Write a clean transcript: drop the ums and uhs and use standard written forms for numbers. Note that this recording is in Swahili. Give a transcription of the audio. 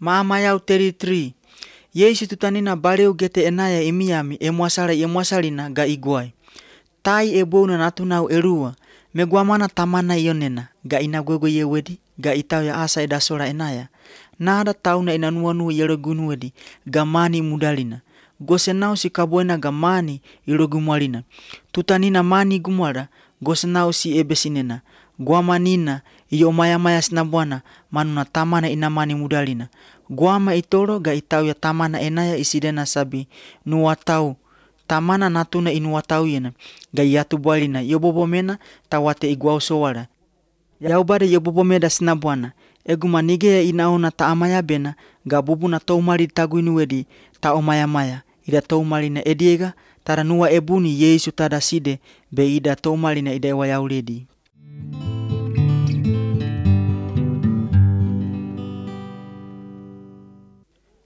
Mama yau 33. Yesu tutanina bareu gete enaya imiami emwasalina ga iguai. Tai ebona natunau erua. Meguamana tamana ionena ga inagwego yewedi ga itau ya asa edasora enaya. Nada tauna inanuanu yeregunu wedi ga mani mudalina. Gosenau si kabuena ga mani irogumwalina. Tutanina mani gumwara gosenau si ebesinena. Guama nina iyo maya sinabwana manuna tamana inamani mudalina. Guama itoro ga itau ya tamana enaya isidena sabi nuwatau. Tamana natuna inuwatau yena ga yatu bualina yobobomena tawate iguau sowara. Yaubada yobobomeda sinabwana. Eguma nigeya inaona taamaya bena ga bubuna taumari taguinu wedi taomaya. Ida taumarina ediega tada nuwa ebuni Yesu tada side be ida taumarina ida ewa yauredi.